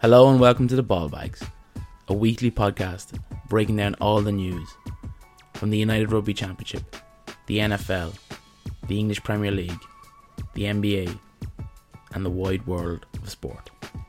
Hello and welcome to the Ball Bags, a weekly podcast breaking down all the news from the United Rugby Championship, the NFL, the English Premier League, the NBA, and the wide world of sport.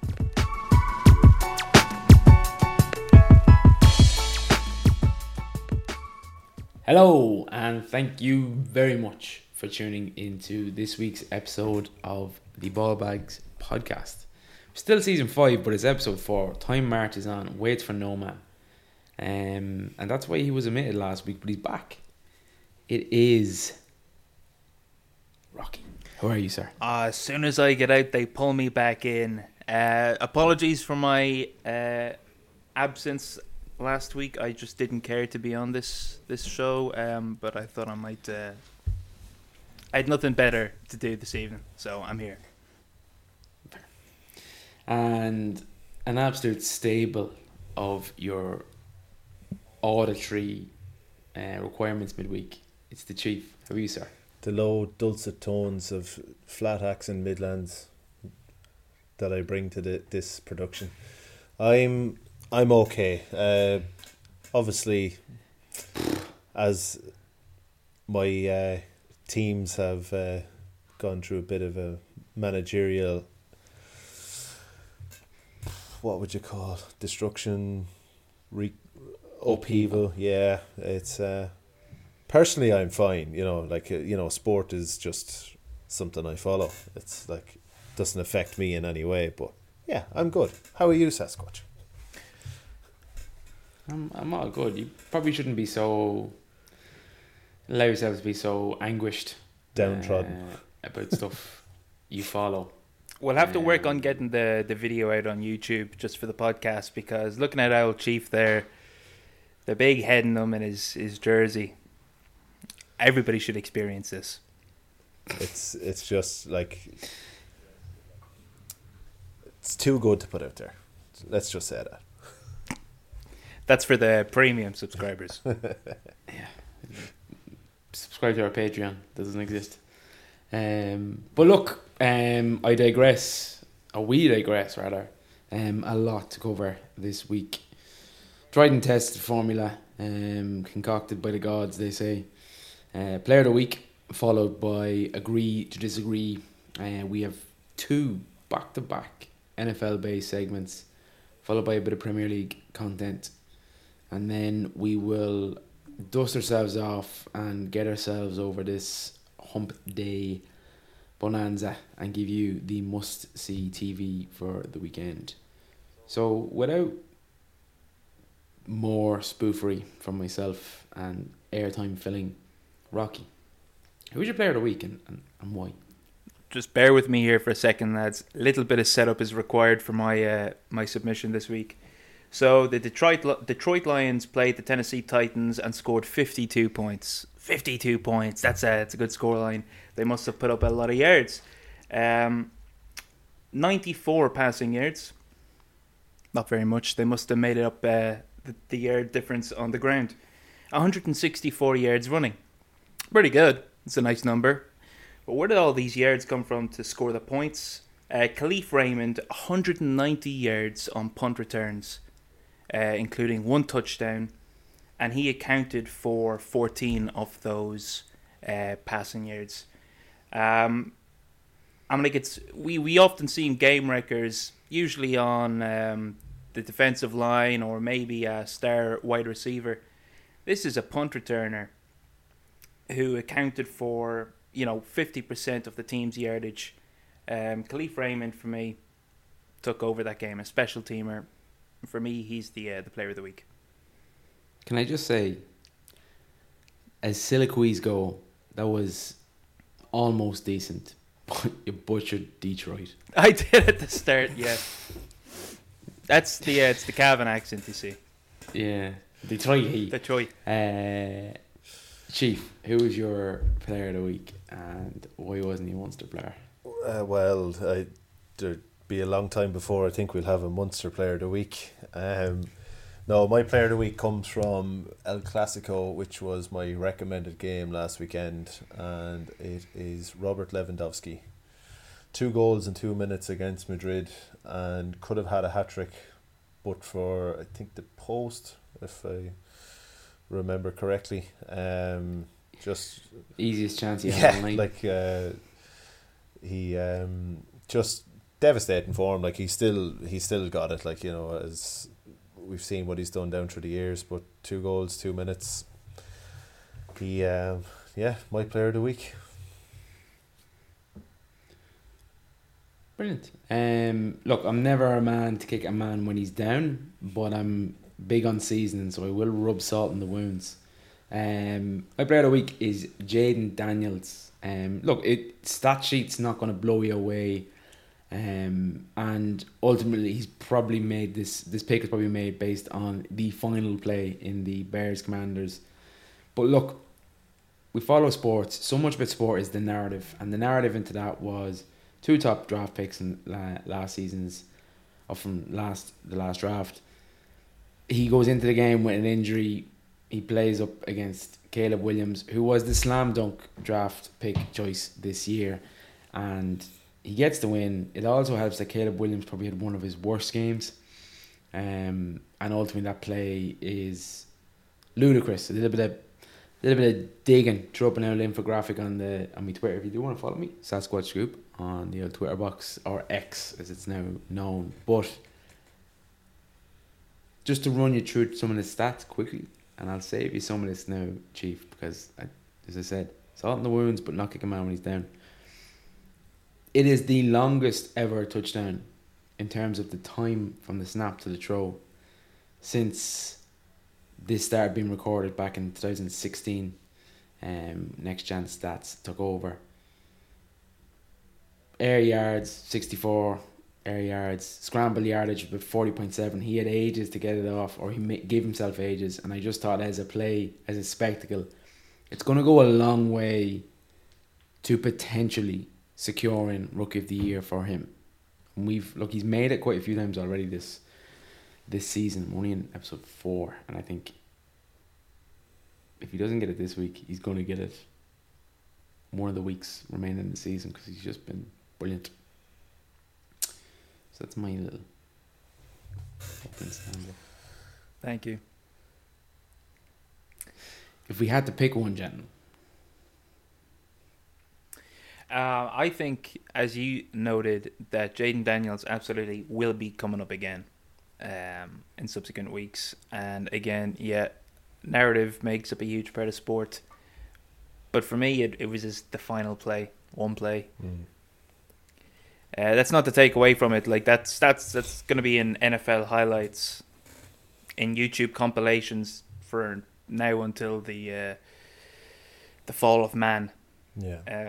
Hello, and thank you very much for tuning into this week's episode of the Ball Bags podcast. Still season 5, but it's episode 4. Time marches on, waits for no man. And that's why he was omitted last week, but he's back. It is Rocky. How are you, sir? As soon as I get out, they pull me back in. Apologies for my absence last week. I just didn't care to be on this show, but I thought I might. I had nothing better to do this evening, so I'm here. And an absolute staple of your auditory requirements midweek. It's the Chief. How are you, sir? The low dulcet tones of flat accent Midlands that I bring to this production. I'm okay. Obviously, as my teams have gone through a bit of a managerial, what would you call, destruction, upheaval. Yeah, it's personally I'm fine. Sport is just something I follow. It's like doesn't affect me in any way. But yeah, I'm good. How are you, Sasquatch? I'm all good. You probably shouldn't be so allow yourself to be so anguished, downtrodden about stuff you follow. We'll have to work on getting the video out on YouTube just for the podcast, because looking at old Chief there, the big head in him and his jersey, everybody should experience this. It's just like, it's too good to put out there. Let's just say that. That's for the premium subscribers. Yeah. Subscribe to our Patreon. Doesn't exist. But look, I digress, or we digress rather. A lot to cover this week. Tried and tested formula, concocted by the gods, they say. Player of the week, followed by agree to disagree. We have 2 back-to-back NFL-based segments, followed by a bit of Premier League content, and then we will dust ourselves off and get ourselves over this hump day bonanza and give you the must-see TV for the weekend. So without more spoofery from myself and airtime filling, Rocky, who's your player of the week and why? Just bear with me here for a second, lads. A little bit of setup is required for my submission this week. So the Detroit Lions played the Tennessee Titans and scored 52 points. 52 points. That's a good scoreline. They must have put up a lot of yards. 94 passing yards. Not very much. They must have made it up the yard difference on the ground. 164 yards running. Pretty good. It's a nice number. But where did all these yards come from to score the points? Khalif Raymond, 190 yards on punt returns, including 1 touchdown, and he accounted for 14 of those passing yards. We often see game wreckers, usually on the defensive line or maybe a star wide receiver. This is a punt returner who accounted for 50% of the team's yardage. Khalif Raymond, for me, took over that game. A special teamer. For me, he's the player of the week. Can I just say, as Siliquis go, that was almost decent, but you butchered Detroit. I did at the start, yeah. It's the Cavan accent, you see. Yeah, Detroit. Detroit. Chief, who was your player of the week, and why wasn't he a Munster player? There'd be a long time before I think we'll have a Munster player of the week. No, my player of the week comes from El Clasico, which was my recommended game last weekend, and it is Robert Lewandowski. 2 goals in 2 minutes against Madrid and could have had a hat-trick, but for, I think, the post, if I remember correctly. Just Easiest chance he had online. like he just devastating form. Like he's still got it. Like, you know, as we've seen what he's done down through the years. But 2 goals, 2 minutes. He my player of the week. Brilliant. Look, I'm never a man to kick a man when he's down, but I'm big on seasoning, so I will rub salt in the wounds. My player of the week is Jaden Daniels. Look, stat sheet's not going to blow you away, and ultimately he's probably made this pick is probably made based on the final play in the Bears Commanders. But look, we follow sports. So much about sport is the narrative, and the narrative into that was 2 top draft picks in last season's, or from the last draft. He goes into the game with an injury. He plays up against Caleb Williams, who was the slam dunk draft pick choice this year, and he gets the win. It also helps that Caleb Williams probably had one of his worst games, and ultimately that play is ludicrous. A little bit of digging. Throw up an old infographic on my Twitter if you do want to follow me, Sasquatch Scoop, on the old Twitter box, or X as it's now known. But just to run you through some of the stats quickly, and I'll save you some of this now, Chief, because as I said, salt in the wounds, but not kick a man when he's down. It is the longest ever touchdown in terms of the time from the snap to the throw since this started being recorded back in 2016. Next Gen Stats took over. Air yards 64, air yards, scramble yardage about 40.7. He had ages to get it off, or he gave himself ages, and I just thought as a play, as a spectacle, it's going to go a long way to potentially securing Rookie of the Year for him. And he's made it quite a few times already this season. We're only in episode 4, and I think if he doesn't get it this week, he's going to get it one of the weeks remaining in the season, because he's just been brilliant. So that's my little open stand-up. Thank you. If we had to pick one, gentlemen. I think, as you noted, that Jaden Daniels absolutely will be coming up again in subsequent weeks. And again, narrative makes up a huge part of sport. But for me, it was just the final play, one play. That's not to take away from it. Like that's going to be in NFL highlights, in YouTube compilations for now until the fall of man. Yeah.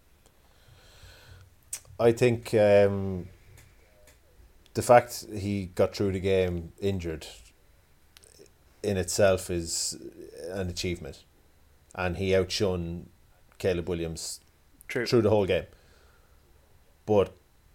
I think the fact he got through the game injured in itself is an achievement, and he outshone Caleb Williams through the whole game. But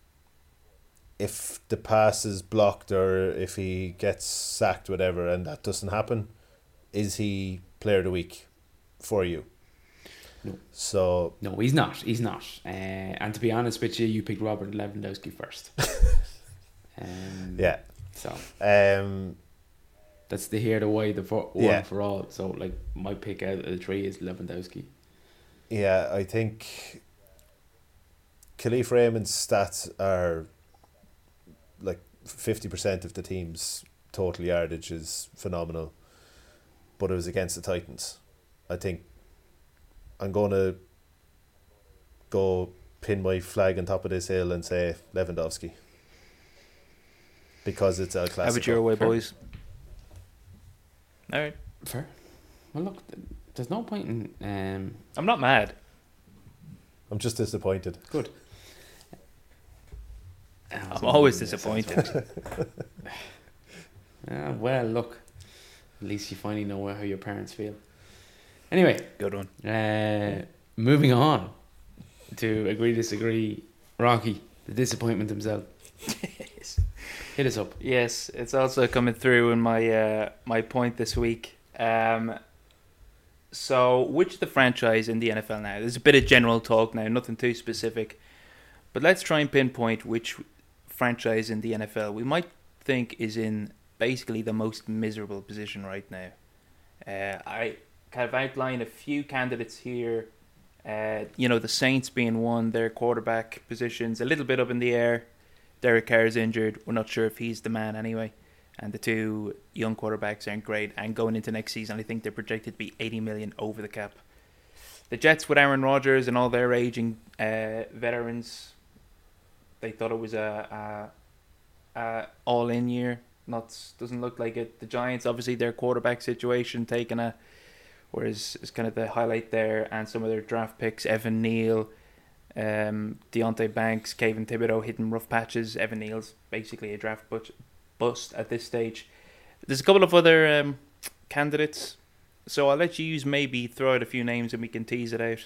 if the pass is blocked, or if he gets sacked, whatever, and that doesn't happen, is he player of the week for you? No. So no, he's not. He's not. And to be honest with you, you picked Robert Lewandowski first. Yeah. So that's the here, the why, the one for all. So like my pick out of the 3 is Lewandowski. Yeah, I think Khalif Raymond's stats are like 50% of the team's total yardage is phenomenal, but it was against the Titans. I think I'm going to go pin my flag on top of this hill and say Lewandowski, because it's El Clasico. Have it your way, boys. All right. Fair. Well, look, there's no point in... I'm not mad. I'm just disappointed. Good. I'm always disappointed. Well, look, at least you finally know how your parents feel. Anyway, good one. Moving on to agree disagree. Rocky, the disappointment himself. Hit us up. Yes, it's also coming through in my my point this week. So, which is the franchise in the NFL now? There's a bit of general talk now, nothing too specific. But let's try and pinpoint which franchise in the NFL we might think is in basically the most miserable position right now. I kind of outline a few candidates here. The Saints being one, their quarterback positions a little bit up in the air. Derek Carr is injured. We're not sure if he's the man anyway. And the two young quarterbacks aren't great. And going into next season, I think they're projected to be 80 million over the cap. The Jets with Aaron Rodgers and all their aging veterans, they thought it was a all-in year. Doesn't look like it. The Giants, obviously, their quarterback situation taking a, whereas it's kind of the highlight there, and some of their draft picks, Evan Neal, Deontay Banks, Kayvon Thibodeau hitting rough patches. Evan Neal's basically a draft bust at this stage. There's a couple of other candidates, so I'll let you maybe throw out a few names and we can tease it out.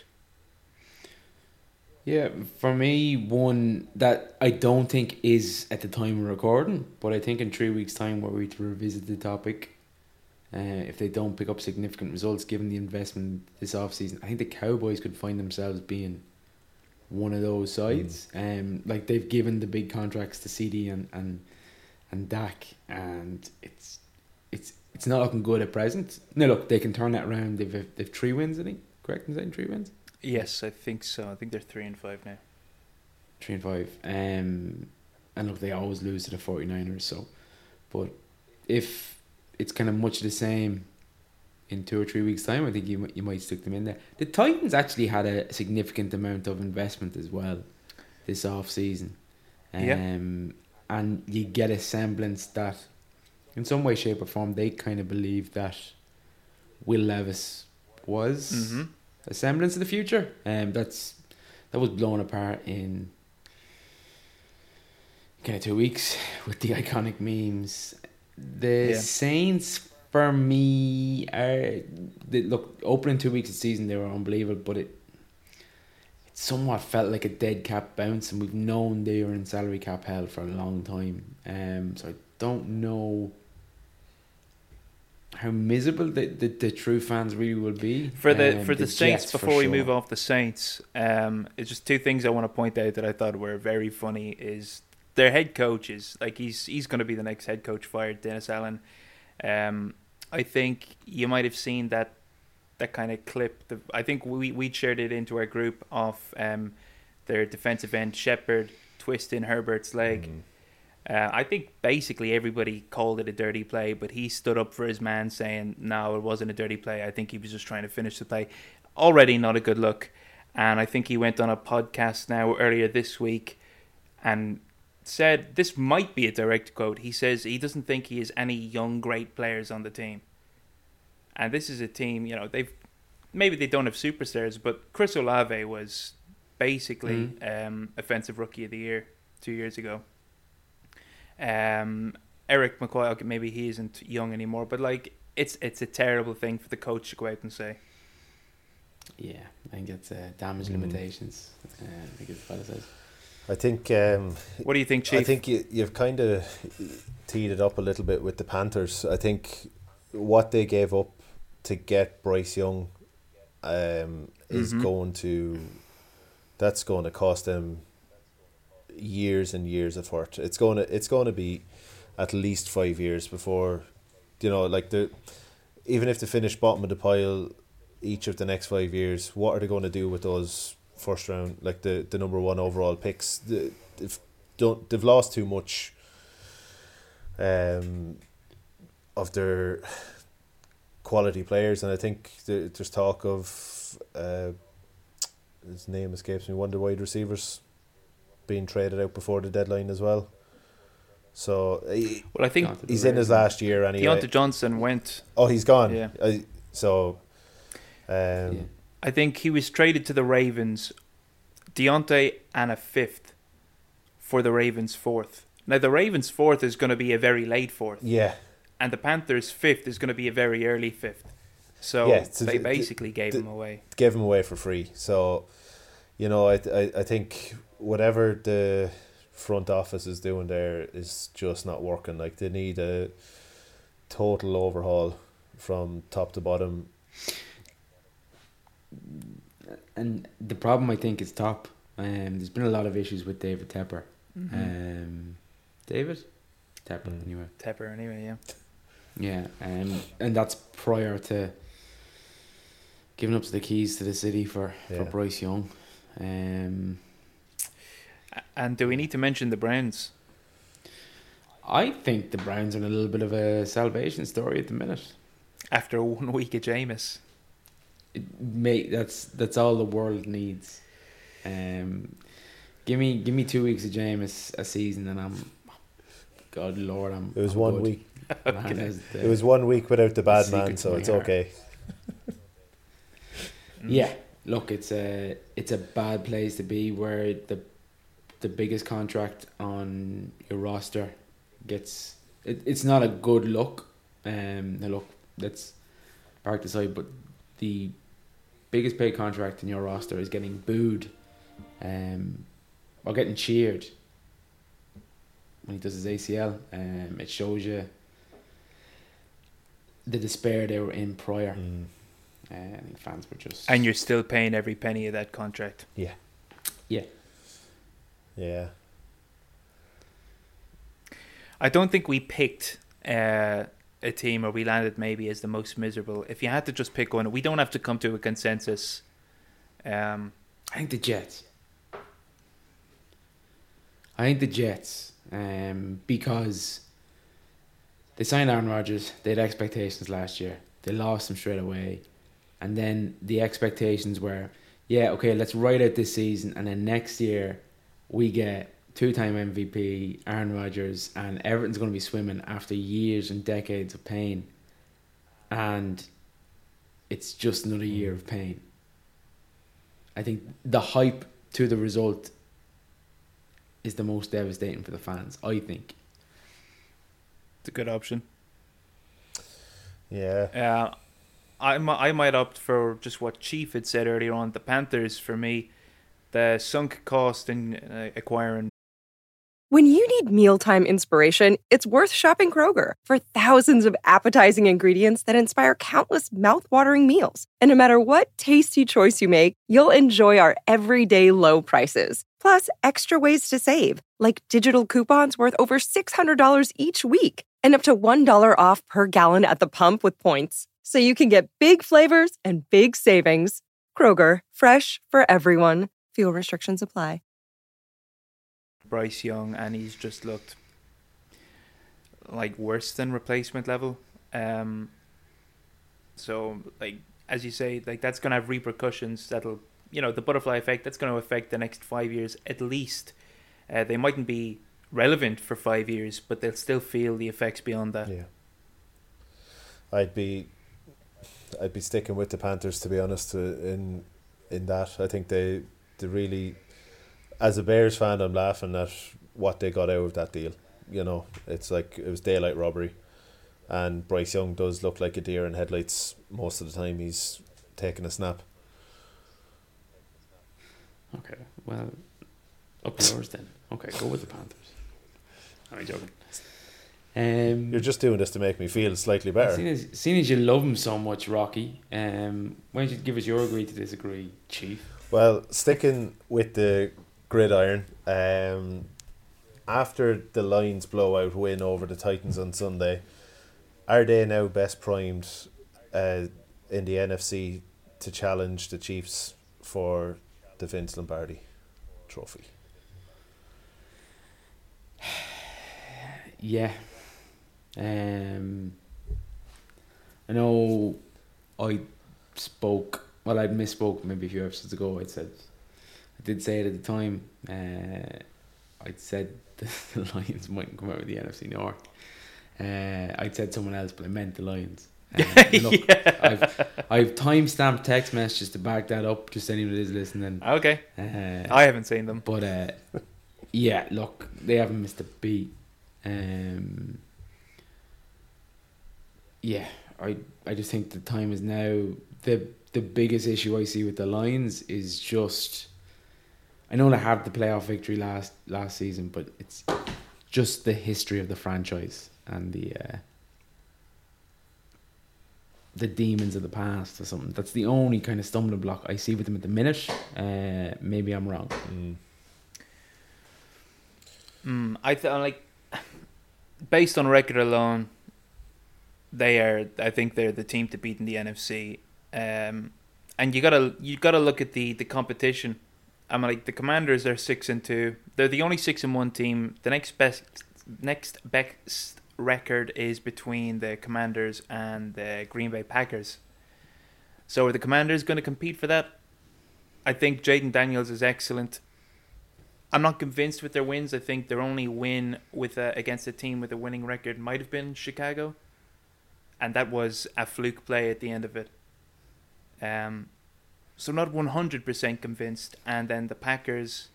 Yeah, for me, one that I don't think is at the time of recording, but I think in 3 weeks' time, were we to revisit the topic, if they don't pick up significant results given the investment this offseason, I think the Cowboys could find themselves being one of those sides. Like they've given the big contracts to CD and Dak, and it's not looking good at present. No, look, they can turn that around. They've 3 wins, I think. Correct in saying 3 wins? Yes, I think so. I think they're 3-5 now. 3-5. And look, they always lose to the 49ers. So, but if it's kind of much the same in 2 or 3 weeks' time, I think you might stick them in there. The Titans actually had a significant amount of investment as well this off season. And you get a semblance that, in some way, shape, or form, they kind of believe that Will Levis was a semblance of the future. That was blown apart in kind of 2 weeks with the iconic memes. The Saints, for me, opening 2 weeks of the season, they were unbelievable, but it somewhat felt like a dead cap bounce, and we've known they were in salary cap hell for a long time. So I don't know how miserable the true fans really will be. For the Saints, Jets, before we move off the Saints, it's just 2 things I want to point out that I thought were very funny. Is their head coaches, like he's going to be the next head coach fired, Dennis Allen. I think you might have seen that kind of clip. I think we shared it into our group of their defensive end Shepard twisting Herbert's leg. I think basically everybody called it a dirty play, but he stood up for his man saying, no, it wasn't a dirty play. I think he was just trying to finish the play. Already not a good look. And I think he went on a podcast now earlier this week and said, this might be a direct quote. He says he doesn't think he has any young, great players on the team. And this is a team, maybe they don't have superstars, but Chris Olave was basically Offensive Rookie of the Year 2 years ago. Eric McCoy, okay, maybe he isn't young anymore, but it's a terrible thing for the coach to go out and say. Yeah, I think it's damage limitations. I think it's what it says. I think. What do you think, Chief? I think you've kind of teed it up a little bit with the Panthers. I think what they gave up to get Bryce Young is going to cost them years and years of hurt. It's going to be at least 5 years before, even if they finish bottom of the pile each of the next 5 years, what are they going to do with those first round, like the number 1 overall picks? They've lost too much of their quality players, and I think there's talk of his name escapes me, one of the wide receivers being traded out before the deadline as well. So I think he's in his last year anyway. Deontay Johnson went. Oh, he's gone. Yeah. I think he was traded to the Ravens. Deontay and a 5th for the Ravens 4th. Now the Ravens 4th is going to be a very late 4th. Yeah. And the Panthers 5th is going to be a very early 5th. So they basically gave him away. Gave him away for free. So, I think whatever the front office is doing there is just not working. Like, they need a total overhaul from top to bottom. And the problem, I think, is top. There's been a lot of issues with David Tepper. Mm-hmm. David Tepper, anyway. Tepper, anyway, yeah. Yeah, and that's prior to giving up the keys to the city for Bryce Young. And do we need to mention the Browns? I think the Browns are in a little bit of a salvation story at the minute. After 1 week of Jameis. That's all the world needs. Give me 2 weeks of Jameis a season and I'm, God Lord, It was I'm 1 good. week. It It was 1 week without the bad man, so it's okay. Yeah, look, it's a bad place to be where the biggest contract on your roster gets it's not a good look. Now look, that's parked aside, but the biggest paid contract in your roster is getting booed, or getting cheered when he does his ACL. It shows you the despair they were in prior. I think fans were just... And you're still paying every penny of that contract. Yeah. I don't think we picked a team, or we landed maybe as the most miserable. If you had to just pick one, we don't have to come to a consensus. I think the Jets. Because they signed Aaron Rodgers. They had expectations last year. They lost him straight away. And then the expectations were, yeah, okay, let's ride out this season. And then next year, we get 2-time MVP, Aaron Rodgers, and Everton's going to be swimming after years and decades of pain. And it's just another year of pain. I think the hype to the result is the most devastating for the fans, I think. It's a good option. Yeah. I might opt for just what Chief had said earlier on. The Panthers, for me, the sunk cost in acquiring. When you need mealtime inspiration, it's worth shopping Kroger for thousands of appetizing ingredients that inspire countless mouthwatering meals. And no matter what tasty choice you make, you'll enjoy our everyday low prices. Plus, extra ways to save, like digital coupons worth over $600 each week and up to $1 off per gallon at the pump with points. So you can get big flavors and big savings. Kroger, fresh for everyone. Fuel restrictions apply. Bryce Young, and he's just looked like worse than replacement level. So, like, as you say, like, that's going to have repercussions that'll, the butterfly effect, that's going to affect the next 5 years at least. They mightn't be relevant for 5 years, but they'll still feel the effects beyond that. Yeah. I'd be sticking with the Panthers, to be honest, in that. I think they really, as a Bears fan, I'm laughing at what they got out of that deal. It's like it was daylight robbery. And Bryce Young does look like a deer in headlights most of the time he's taking a snap. Okay, well, up yours then. Okay, go with the Panthers. I'm joking. You're just doing this to make me feel slightly better. Seeing as you love him so much, Rocky, why don't you give us your agree to disagree, Chief? Well, sticking with the gridiron, after the Lions blowout win over the Titans on Sunday, are they now best primed in the NFC to challenge the Chiefs for the Vince Lombardi trophy? Yeah. I know I'd misspoke maybe a few episodes ago. I did say it at the time. I'd said the Lions mightn't come out with the NFC North. I'd said someone else, but I meant the Lions. Look, I've timestamped text messages to back that up, just anyone that is listening. Okay. I haven't seen them. But yeah, look, they haven't missed a beat. Yeah, I just think the time is now. The biggest issue I see with the Lions is just, I know they had the playoff victory last season, but it's just the history of the franchise and the demons of the past or something. That's the only kind of stumbling block I see with them at the minute. Maybe I'm wrong. Like, based on record alone, I think they're the team to beat in the NFC. And you gotta look at the competition. I'm like, the Commanders are 6-2. They're the only 6-1 team. The next best record is between the Commanders and the Green Bay Packers. So are the Commanders going to compete for that? I think Jaden Daniels is excellent. I'm not convinced with their wins. I think their only win against a team with a winning record might have been Chicago, and that was a fluke play at the end of it. So not 100% convinced. And then the Packers,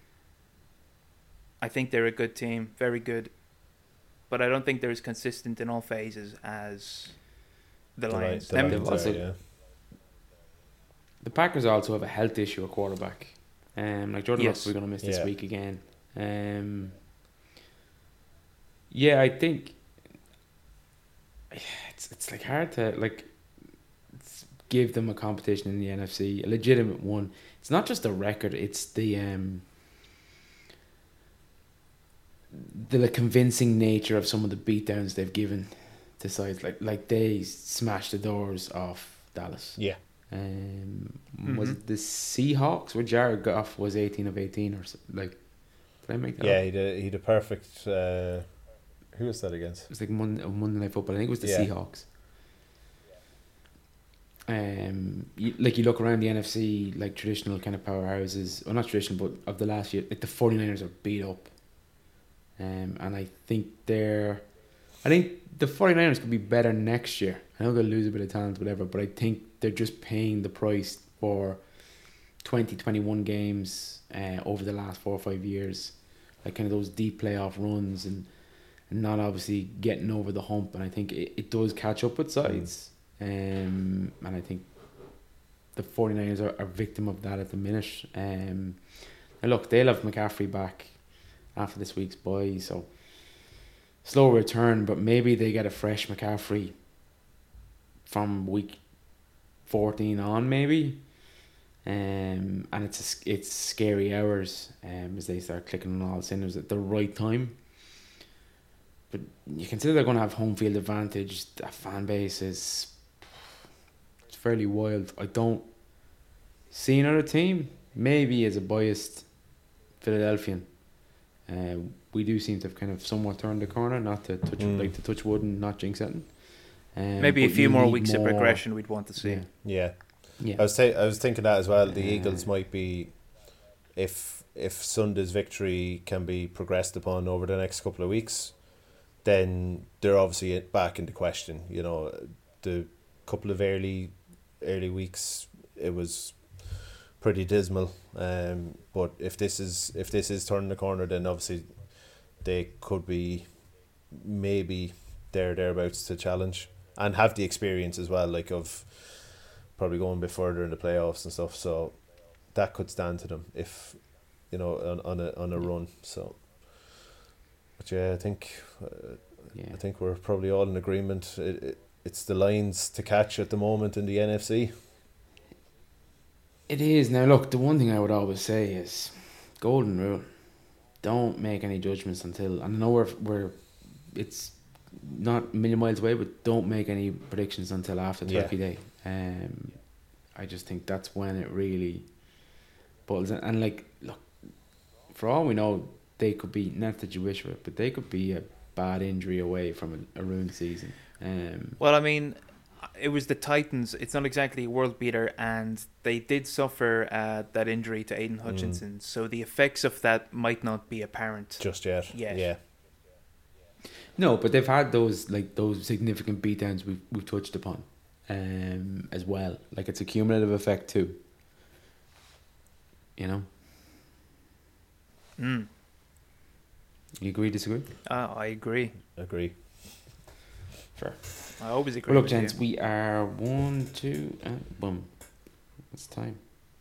I think they're a good team, very good, but I don't think they're as consistent in all phases as the Lions. The Packers also have a health issue at quarterback. Like Jordan Love, we're going to miss this week again. I think it's like hard to like give them a competition in the NFC, a legitimate one. It's not just the record; it's the convincing nature of some of the beatdowns they've given to sides. Like they smashed the doors off Dallas. Yeah. Was it the Seahawks where Jared Goff was 18 of 18 or something? Like, did I make that up? He had a perfect. Who was that against? It was like Monday Night Football. I think it was the Seahawks. You look around the NFC, like traditional kind of powerhouses, well, not traditional, but of the last year, like the 49ers are beat up. And I think the 49ers could be better next year. I know they'll lose a bit of talent, whatever, but I think they're just paying the price for 2021 games over the last 4 or 5 years, like kind of those deep playoff runs and not obviously getting over the hump. And I think it does catch up with sides. And I think the 49ers are victim of that at the minute. And look, they'll have McCaffrey back after this week's bye, so slow return, but maybe they get a fresh McCaffrey from week 14 on, maybe. And it's scary hours as they start clicking on all cylinders at the right time. But you consider they're going to have home field advantage. That fan base it's fairly wild. I don't see another team, maybe as a biased Philadelphian. We do seem to have kind of somewhat turned the corner, not to touch wood and not jinx it. Maybe a few more weeks of regression we'd want to see. Yeah. I was thinking that as well. The Eagles might be, if Sunday's victory can be progressed upon over the next couple of weeks, then they're obviously back into question. You know, the couple of early weeks it was pretty dismal. But if this is turning the corner, then obviously they could be maybe thereabouts to challenge and have the experience as well, like of probably going a bit further in the playoffs and stuff. So that could stand to them if on a run. So, but I think we're probably all in agreement. It's the Lions to catch at the moment in the NFC. It is. Now look, the one thing I would always say is golden rule: don't make any judgments until. I know we're it's not a million miles away, but don't make any predictions until after Turkey Day. I just think that's when it really boils in. And like, look, for all we know, they could be, not that you wish for it, but they could be a bad injury away from a ruined season. Well, I mean, it was the Titans. It's not exactly a world beater, and they did suffer that injury to Aiden Hutchinson. So the effects of that might not be apparent just yet. Yeah. No, but they've had those significant beatdowns we've touched upon, as well. Like, it's a cumulative effect too. You know. You agree? Disagree? I agree. Agree. Fair. I always agree. Well, look, gents, we are 1, 2, and boom. It's time.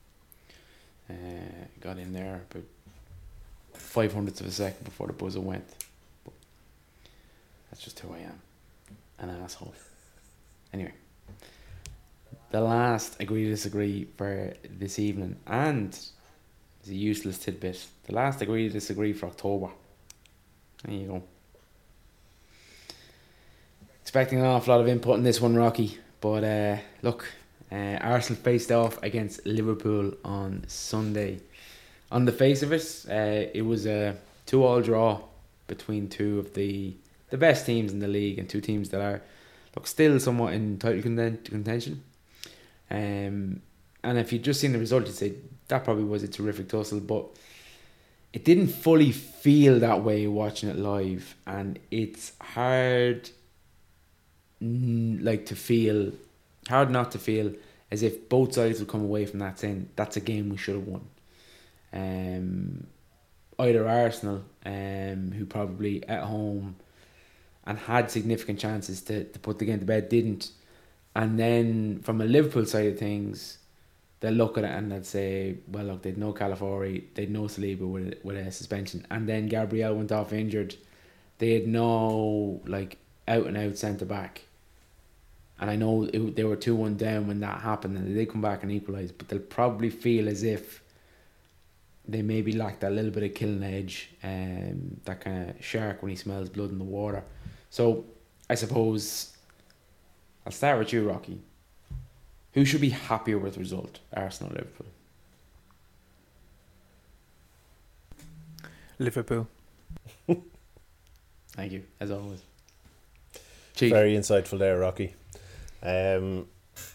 Got in there about 0.05 of a second before the buzzer went. But that's just who I am. An asshole. Anyway. The last agree to disagree for this evening, and it's a useless tidbit. The last agree to disagree for October. There you go. Expecting an awful lot of input in this one, Rocky. But look, Arsenal faced off against Liverpool on Sunday. On the face of it, it was a 2-2 draw between two of the best teams in the league and two teams that are still somewhat in title contention. And if you'd just seen the result, you'd say that probably was a terrific tussle, but it didn't fully feel that way watching it live, and it's hard not to feel as if both sides will come away from that saying that's a game we should have won. Either Arsenal, who probably at home and had significant chances to put the game to bed, didn't. And then from a Liverpool side of things, they'll look at it and they'll say, well, look, they'd no Calafiori, they'd no Saliba with a suspension, and then Gabriel went off injured. They had no out and out centre back, and I know they were 2-1 down when that happened, and they did come back and equalise. But they'll probably feel as if they maybe lack that little bit of killing edge, that kind of shark when he smells blood in the water. So I suppose I'll start with you, Rocky. Who should be happier with the result, Arsenal or Liverpool? Liverpool. Thank you, as always. Chief. Very insightful there, Rocky. Don't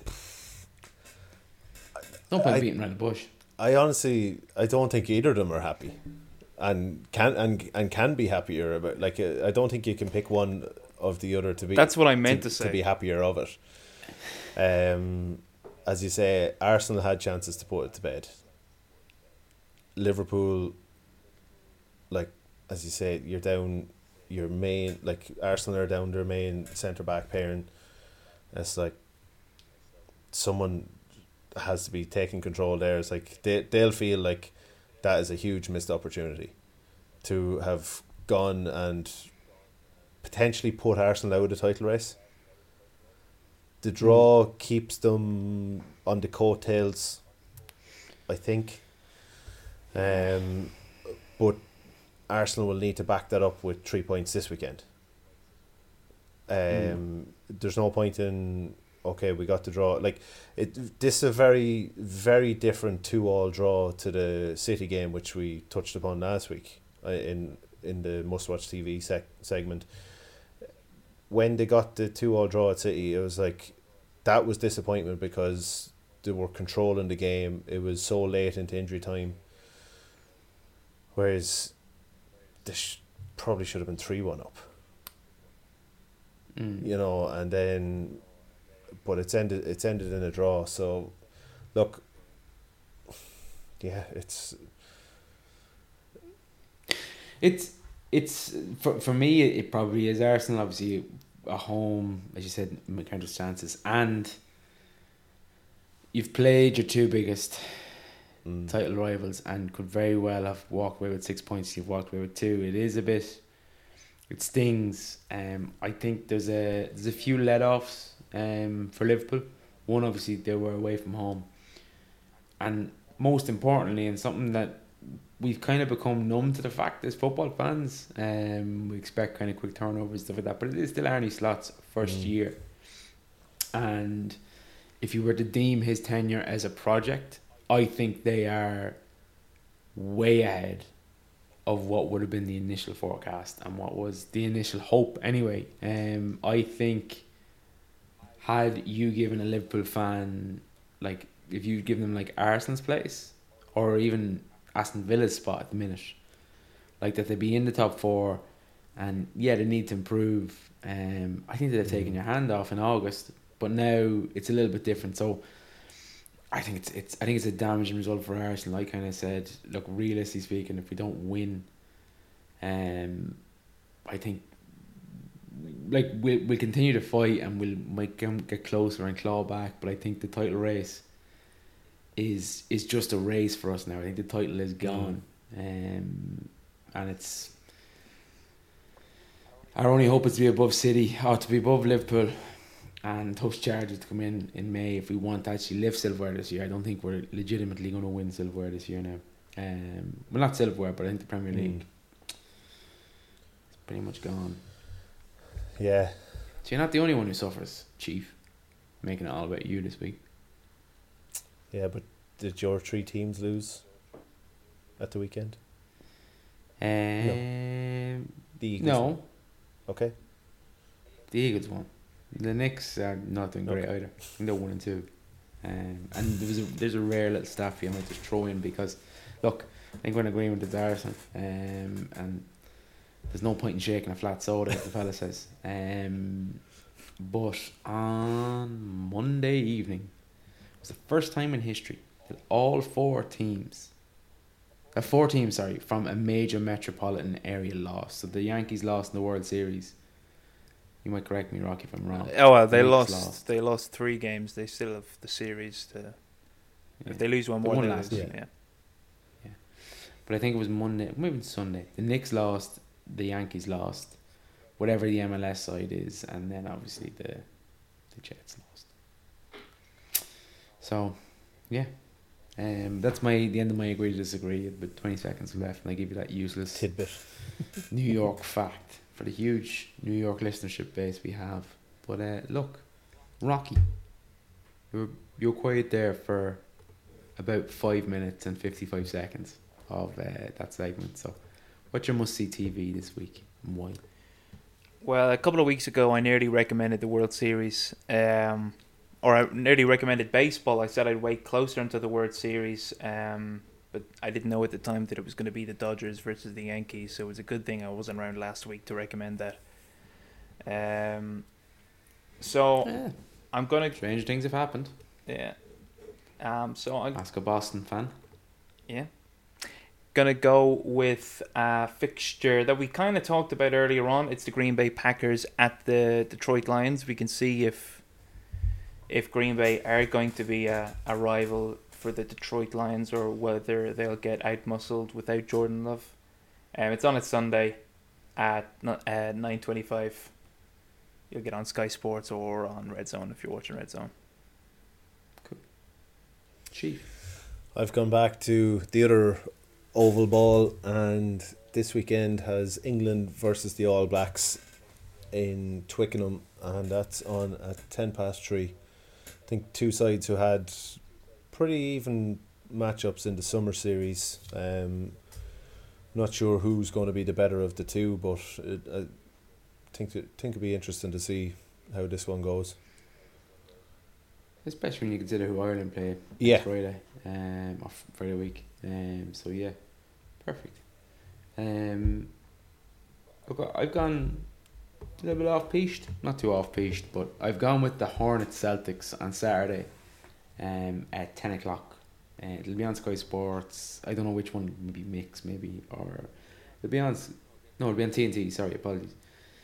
point beating around the bush. I honestly, I don't think either of them are happy, and can be happier about. I don't think you can pick one of the other to be. That's what I meant to say. To be happier of it. As you say, Arsenal had chances to put it to bed. Liverpool, as you say, you're down your main. Arsenal are down their main centre back pairing. It's someone has to be taking control there. It's they'll feel like that is a huge missed opportunity to have gone and potentially put Arsenal out of the title race. The draw keeps them on the coattails, I think. But Arsenal will need to back that up with 3 points this weekend. There's no point in we got the draw. This is a very, very different 2-2 draw to the City game, which we touched upon last week in the Must Watch TV segment. When they got the 2-2 draw at City, it was that was disappointment because they were controlling the game. It was so late into injury time. Whereas this probably should have been 3-1 up. And then, but it's ended in a draw. So, look, yeah, it's for me. It probably is Arsenal. Obviously, at home, as you said, countless chances, and you've played your two biggest title rivals and could very well have walked away with 6 points. You've walked away with 2. It is a bit. It stings. I think there's a few let-offs for Liverpool. One, obviously, they were away from home, and most importantly, and something that we've kind of become numb to the fact as football fans, we expect kind of quick turnovers, stuff like that, but it is still Arne Slot's first year, and if you were to deem his tenure as a project, I think they are way ahead of what would have been the initial forecast and what was the initial hope anyway. I think had you given a Liverpool fan, if you'd given them Arsenal's place or even Aston Villa's spot at the minute, that they'd be in the top 4, and yeah, they need to improve. I think they've taken your hand off in August, but now it's a little bit different. So I think it's a damaging result for Arsenal. I kind of said, look, realistically speaking, if we don't win, I think we'll continue to fight and might get closer and claw back. But I think the title race is just a race for us now. I think the title is gone, and it's our only hope is to be above City or to be above Liverpool and those charges to come in May if we want to actually lift silverware this year. I don't think we're legitimately going to win silverware this year now. Well, not silverware, but I think the Premier League is pretty much gone. Yeah. So you're not the only one who suffers, Chief. Making it all about you this week. Yeah, but did your 3 teams lose at the weekend? The Eagles No. won. Okay. The Eagles won. The Knicks are not doing great Okay. either. I think they're 1 and 2. And there's a rare little stat for you I might just throw in because, look, I think we're in agreement with Arsenal. And there's no point in shaking a flat soda, as the fella says. But on Monday evening, it was the first time in history that all 4 teams from a major metropolitan area lost. So the Yankees lost in the World Series. You might correct me, Rocky, if I'm wrong. Oh well, they The Knicks lost. They lost 3 games. They still have the series to. Yeah. If they lose one They more, won they last lose. week. Yeah. But I think it was Monday, maybe Sunday. The Knicks lost, the Yankees lost, whatever the MLS side is, and then obviously the Jets lost. So, yeah. That's the end of my agree to disagree. But 20 seconds left, and I give you that useless Tidbit. New York fact for the huge New York listenership base we have. But look, Rocky, you're quiet there for about 5 minutes and 55 seconds of that segment. So, what's your must-see TV this week and why? Well, a couple of weeks ago, I nearly recommended the World Series, or I nearly recommended baseball. I said I'd wait closer into the World Series, but I didn't know at the time that it was going to be the Dodgers versus the Yankees, so it was a good thing I wasn't around last week to recommend that. So Yeah, I'm gonna, strange things have happened. yeah. So I'm Ask a Boston fan. gonna go with a fixture that we kind of talked about earlier on. It's the Green Bay Packers at the Detroit Lions. We can see if Green Bay are going to be a rival for the Detroit Lions or whether they'll get out-muscled without Jordan Love. It's on a Sunday at 9:25. You'll get on Sky Sports or on Red Zone if you're watching Red Zone. Chief. I've gone back to the other oval ball, and this weekend has England versus the All Blacks in Twickenham, and that's on at 3:10. I think 2 sides who had pretty even matchups in the summer series. Not sure who's going to be the better of the two, but I think it'd be interesting to see how this one goes. Especially when you consider who Ireland play Yeah. Friday, or Friday week. So yeah, perfect. Look, I've gone a little bit off-piste, not too off-piste, but I've gone with the Hornets Celtics on Saturday, at 10 o'clock. It'll be on Sky Sports. I don't know which one, maybe Mix, maybe, or it'll be on. No, it'll be on TNT. Sorry, apologies.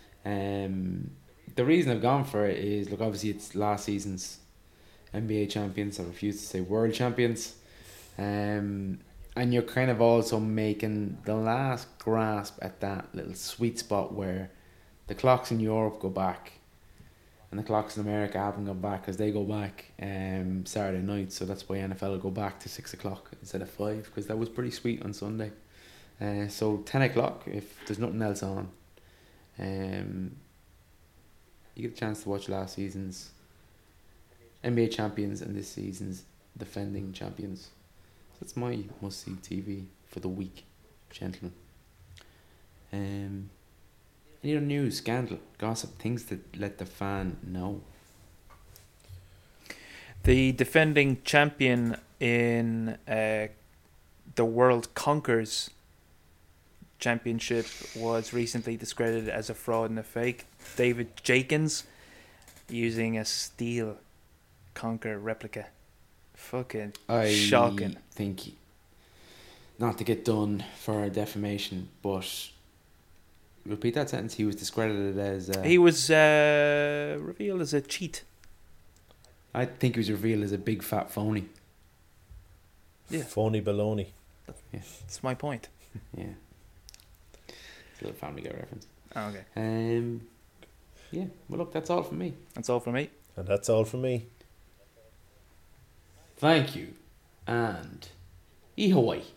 The reason I've gone for it is, look, obviously it's last season's NBA champions. I refuse to say world champions. And you're kind of also making the last grasp at that little sweet spot where the clocks in Europe go back and the clocks in America haven't gone back because they go back Saturday night. So that's why NFL will go back to 6 o'clock instead of 5, because that was pretty sweet on Sunday. So 10 o'clock, if there's nothing else on, you get a chance to watch last season's NBA champions and this season's defending champions. So that's my must-see TV for the week, gentlemen. Any other news, scandal, gossip, things that let the fan know? The defending champion in the World Conquers Championship was recently discredited as a fraud and a fake. David Jenkins using a steel Conquer replica. Fucking shocking. I think, not to get done for defamation, but repeat that sentence. He was discredited as He was revealed as a cheat. I think he was revealed as a big fat phony. Yeah. Phony baloney. That's my point. Yeah, it's a little Family Guy reference. Oh, okay. Yeah, well, look, that's all from me. That's all from me. And that's all from me. Thank you. And Ihoi.